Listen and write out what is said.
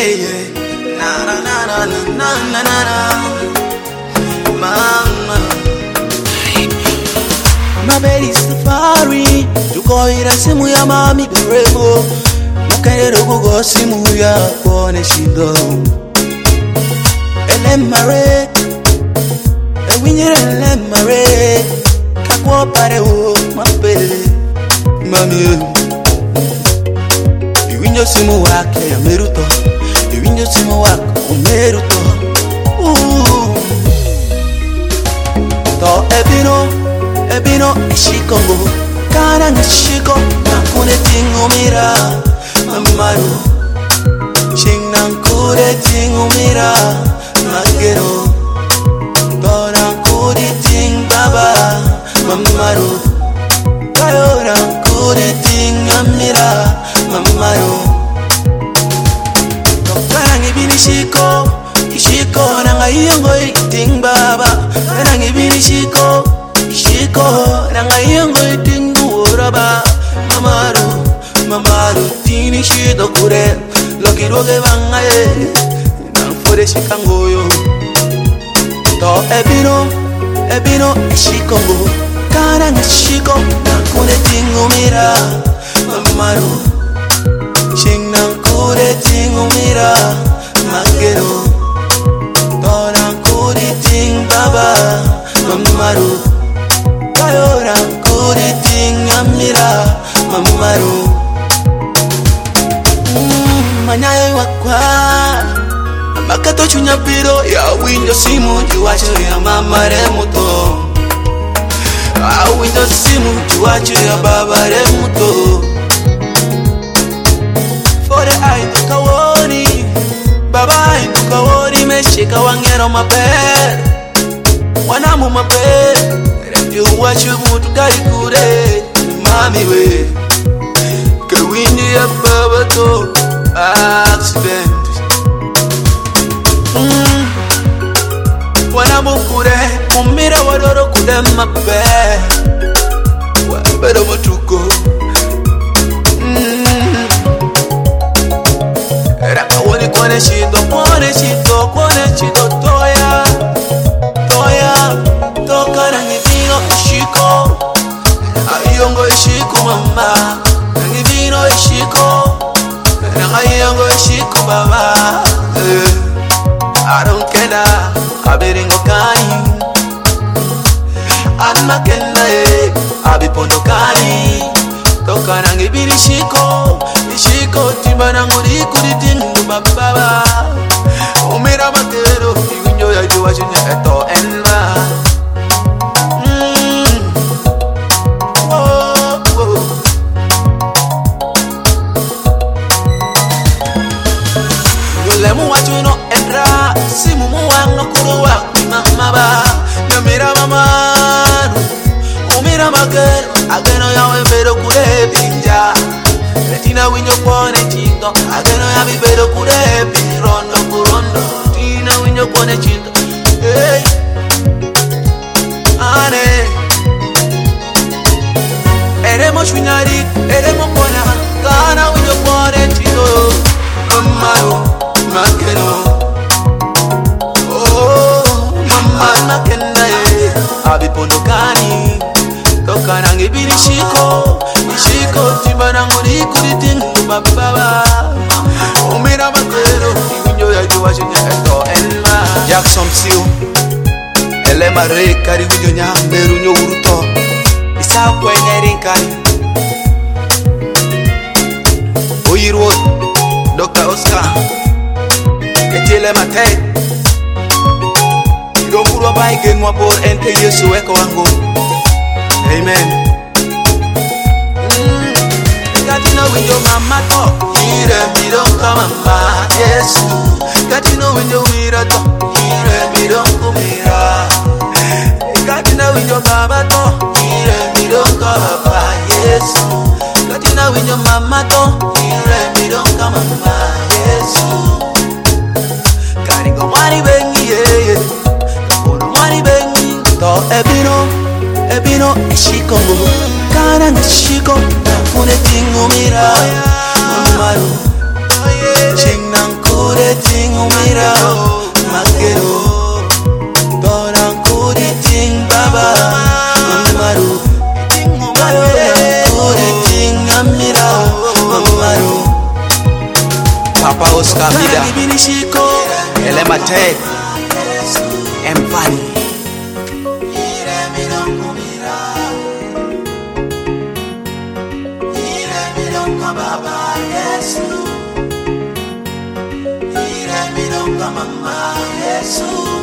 yeah. Na na na na na na na na. Mama, mabeli safari, tukoira simu ya mami beremo, mukairo kugo simu ya kone shido. Elemare, ewinyere elemare, kakwo pare o mapele, mami. Iwinyo simu wake ya meruto, iwinyo simu wake umeruto. To ebino eshikongo, kana ngishiko, nakune tingu mira, mamaru. Shing nankure tingu mira, magero. To nankuri ting baba, mamaru. Kayo nankuri ting amira, mamaru. To kana ngibini shiko, ishiko nanga iyongo ting baba, kana ngibini shiko. Shiko nanga iyongo itingu uraba, mamaru tini shido kure, loki roge bangaye, nang fore shikangoyo. To ebino eshikongo, kana ngishiko, nakune tingu mira, mamaru. Shing nankure tingu mira, magero. To nankure ting baba, mamaru. Kayo nankure ting amira, mamaru. Manyayo wakwa, makato chunya piro ya window simu juwacho ya mama remoto. Window simu juwacho ya baba remoto. For the eye to kawoni, baba eye to kawoni meshika wangero maber. Wanamu maber. You watch you move to Karikure, Mami way. Kawini ya baba to accident. Wanamukure, umira wadoro kudema pe. Wabero matuko. Raka wani kone chito, toya. Toka nangibino ishiko, ayongo ishiko mama. Nangibino ishiko, nangayongo ishiko baba. I don't care, abiringo kani. Anma kenda abipondo kani. Toka nangibino ishiko timba nanguri kuritingu baba. Umira matero, iwinyo ya juwa chinya eto enva. Lemu wachuno enra, simu muwanga kuruwa mama. Namira mamaru, umira magero, ageno ya wembero kure pinja. Retina winyo pone chinto, ageno ya vivero kure pinrondo kurondo. Tina winyo pone chinto, hey, ane. Eremo shwinyari, eremo pone kana winyo pone chinto, mamaru. Makeno, oh, mama makena abipondo kani, toka nangibini ishiko timba nanguri kuritingu baba. Umira makero, iwinyo ya juwa chinya eto enma. Jackson Siu, elema re kari winyo nya meru nyo uruto. Isa kwenye rinkani. Oyirwo, Dr. Oscar. Ketile mate Idomurwa baike mwapor ente Yesu weko wangu. Amen. Katina winyo mama to Hire midonka mama Yesu. Katina winyo mira to Hire midonku mira. Katina winyo baba to Hire midonka baba Yesu. Katina winyo mama to Hire midonka mama Yesu. Karingo mani bengi ye, kono mani bengi. To ebino eshikongo, kana ngishiko, nakune tingu mira, mamaru. Ching nankure ting umira magero Dora kuri ting baba Mamaru Kuri ting amira Mamaru Papa Oscar Vida Elema Ted Empani Baba Yesu Mama Yesu